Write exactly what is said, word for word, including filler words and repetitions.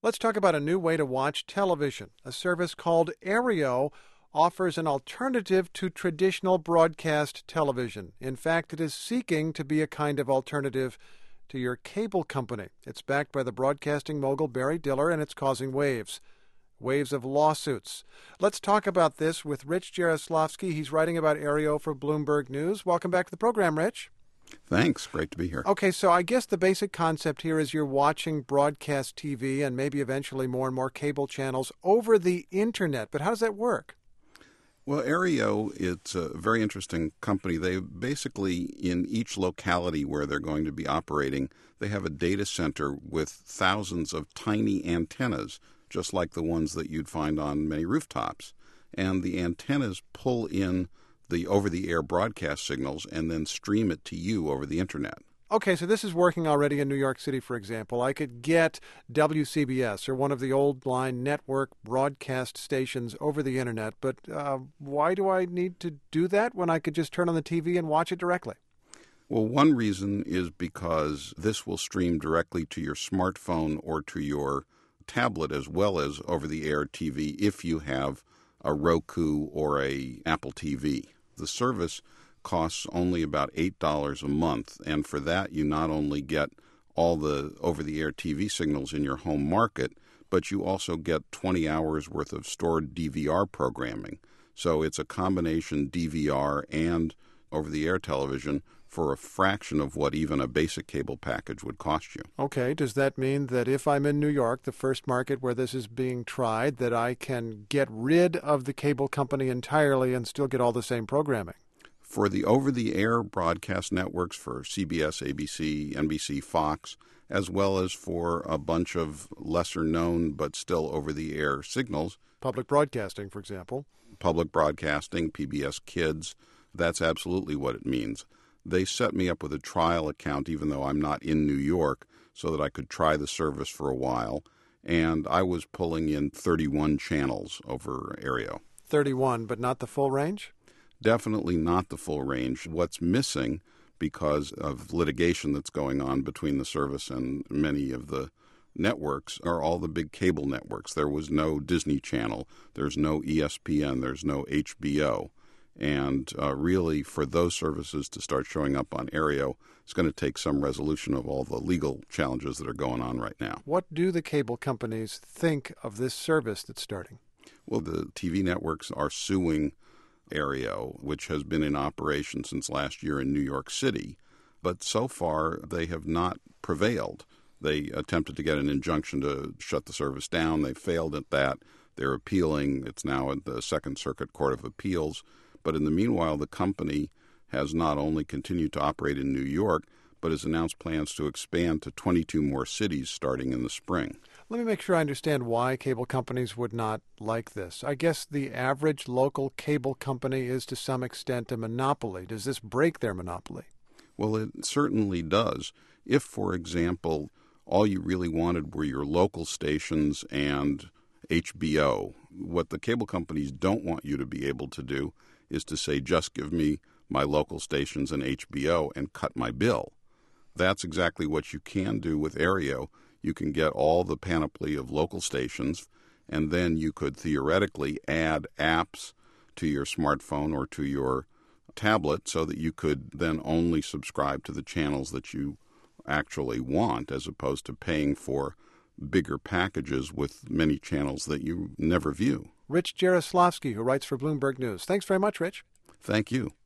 Let's talk about a new way to watch television. A service called Aereo offers an alternative to traditional broadcast television. In fact, it is seeking to be a kind of alternative to your cable company. It's backed by the broadcasting mogul Barry Diller, and it's causing waves. Waves of lawsuits. Let's talk about this with Rich Jaroslavsky. He's writing about Aereo for Bloomberg News. Welcome back to the program, Rich. Thanks. Great to be here. Okay, so I guess the basic concept here is you're watching broadcast T V and maybe eventually more and more cable channels over the Internet. But how does that work? Well, Aereo, it's a very interesting company. They basically, in each locality where they're going to be operating, they have a data center with thousands of tiny antennas, just like the ones that you'd find on many rooftops. And the antennas pull in the over-the-air broadcast signals and then stream it to you over the Internet. Okay, so this is working already in New York City, for example. I could get W C B S or one of the old line network broadcast stations over the Internet, but uh, why do I need to do that when I could just turn on the T V and watch it directly? Well, one reason is because this will stream directly to your smartphone or to your tablet as well as over-the-air T V if you have a Roku or a Apple T V. The service costs only about eight dollars a month, and for that you not only get all the over-the-air T V signals in your home market, but you also get twenty hours worth of stored D V R programming. So it's a combination D V R and over-the-air television for a fraction of what even a basic cable package would cost you. Okay, does that mean that if I'm in New York, the first market where this is being tried, that I can get rid of the cable company entirely and still get all the same programming? For the over-the-air broadcast networks for C B S, A B C, N B C, Fox, as well as for a bunch of lesser-known but still over-the-air signals. Public broadcasting, for example. Public broadcasting, P B S Kids, that's absolutely what it means. They set me up with a trial account, even though I'm not in New York, so that I could try the service for a while. And I was pulling in thirty-one channels over Aereo. thirty-one, but not the full range? Definitely not the full range. What's missing, because of litigation that's going on between the service and many of the networks, are all the big cable networks. There was no Disney Channel. There's no E S P N. There's no H B O. And uh, really, for those services to start showing up on Aereo, it's going to take some resolution of all the legal challenges that are going on right now. What do the cable companies think of this service that's starting? Well, the T V networks are suing Aereo, which has been in operation since last year in New York City. But so far, they have not prevailed. They attempted to get an injunction to shut the service down. They failed at that. They're appealing. It's now at the Second Circuit Court of Appeals. But in the meanwhile, the company has not only continued to operate in New York, but has announced plans to expand to twenty-two more cities starting in the spring. Let me make sure I understand why cable companies would not like this. I guess the average local cable company is to some extent a monopoly. Does this break their monopoly? Well, it certainly does. If, for example, all you really wanted were your local stations and H B O, what the cable companies don't want you to be able to do is to say, just give me my local stations and H B O and cut my bill. That's exactly what you can do with Aereo. You can get all the panoply of local stations, and then you could theoretically add apps to your smartphone or to your tablet so that you could then only subscribe to the channels that you actually want, as opposed to paying for bigger packages with many channels that you never view. Rich Jaroslavsky, who writes for Bloomberg News. Thanks very much, Rich. Thank you.